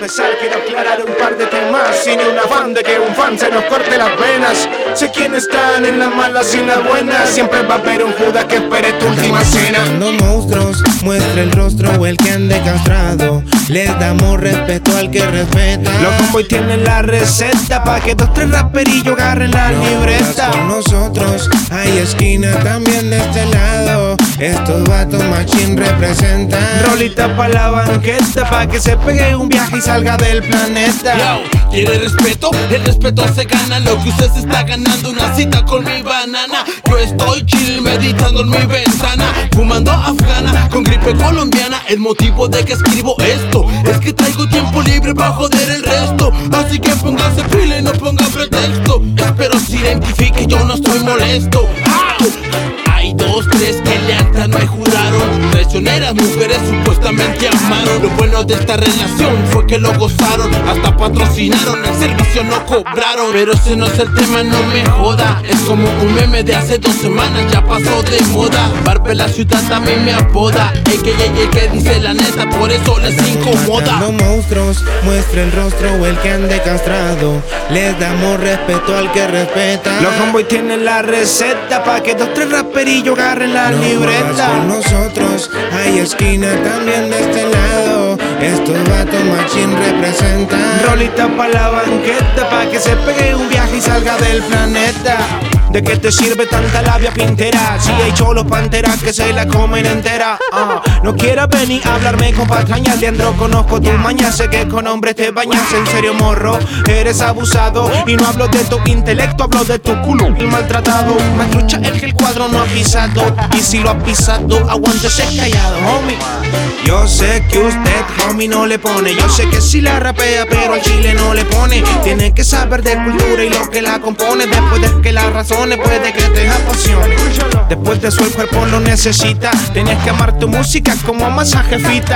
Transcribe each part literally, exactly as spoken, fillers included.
empezar quiero aclarar un par de temas, sin un afán de que un fan se nos corte las venas. Sé quiénes están en las malas y en las buenas, siempre va a haber un Judas que espere tu última cena. Cuando monstruos, muestra el rostro o el que ande castrado, les damos respeto al que respeta. Los Convoy tienen la receta pa' que dos, tres raperillos agarren la No libreta. Con nosotros hay esquina también de este lado, estos vatos machín representan. Rolita pa' la banqueta pa' que se pegue un viaje y salga del planeta. Yo, ¿quiere respeto? El respeto se gana. Lo que usted se está ganando, una cita con mi banana. Yo estoy chill meditando en mi ventana, fumando afgana con gripe colombiana. El motivo de que escribo esto es que traigo tiempo libre para joder el resto. Así que póngase pila y no ponga pretexto. Espero se identifique, yo no estoy molesto. ¡Au! Hay dos, tres que lealtad me juraron. Traicioneras mujeres supuestamente amaron. Lo bueno de esta relación fue que lo gozaron, hasta patrocinaron, el servicio no cobraron. Pero ese no es el tema, no me joda. Es como un meme de hace dos semanas, ya pasó de moda. Barbe la ciudad también me apoda, el que el que dice la neta, por eso les incomoda. Matando monstruos, muestra el rostro o el que ande castrado, les damos respeto al que respeta. Los Convoy tienen la receta pa' que dos, tres raperillos agarren la No libreta. Con nosotros hay esquina también de este lado, estos vatos machín representan. Rolita pa' la banqueta pa' que se pegue un viaje y salga del planeta. ¿De qué te sirve tanta labia pintera si hay cholos panteras que se la comen entera? Uh, no quieras venir a hablarme con patrañas, Leandro, conozco tus mañas, sé que con hombres te bañas. En serio, morro, eres abusado. Y no hablo de tu intelecto, hablo de tu culo y maltratado. Más trucha el que el cuadro no ha pisado, y si lo ha pisado, aguántese callado, homie. Yo sé que usted, homie, no le pone. Yo sé que sí la rapea, pero al chile no le pone. Tiene que saber de cultura y lo que la compone. Después de que la razón puede que te apasione. Después de eso el cuerpo lo necesita. Tienes que amar tu música como a masajefita.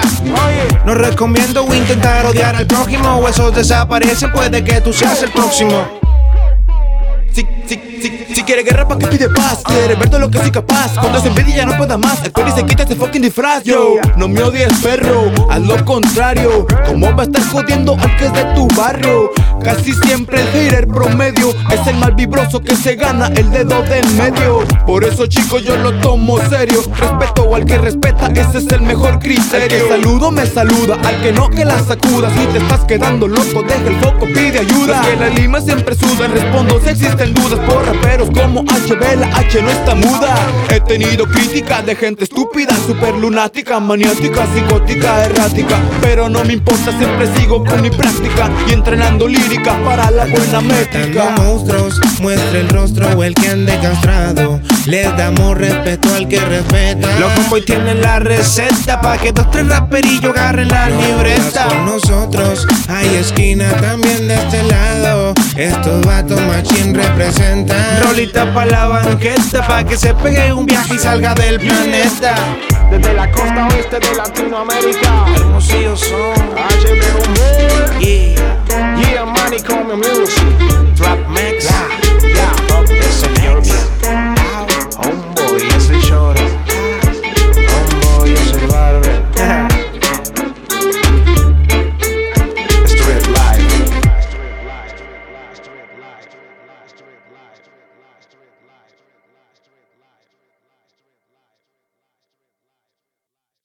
No recomiendo intentar odiar al prójimo, o esos desaparecen, puede que tú seas el próximo. Si, si, si, si quiere guerra, pa' que pide paz. Quiere ver todo lo que soy capaz. Cuando se envidia ya no pueda más. El peli se quita ese fucking disfraz. Yo, no me odies, perro, haz lo contrario. ¿Cómo va a estar jodiendo al que es de tu barrio? Casi siempre el hater promedio es el mal vibroso que se gana el dedo del medio. Por eso, chicos, yo lo tomo serio. Respeto al que respeta, ese es el mejor criterio. Al que saludo me saluda, al que no que la sacuda. Si te estás quedando loco, deja el foco, pide ayuda. Los que la lima siempre sudan, respondo si existen dudas. Por raperos como H B, la H no está muda. He tenido crítica de gente estúpida, super lunática, maniática, psicótica, errática. Pero no me importa, siempre sigo con mi práctica y entrenando lírica para la buena métrica. Matando monstruos, muestra el rostro o el que ande castrado, les damos respeto al que respeta. Los Convoy tienen la receta pa' que dos, tres raperillos agarren la libreta. Con nosotros hay esquina también de este lado, estos vatos machín representan. Rolita pa' la banqueta pa' que se pegue un viaje y salga del planeta. Desde la costa oeste de Latinoamérica, Hermosillo son H B Humor. Yeah, yeah, money come music, Trap man.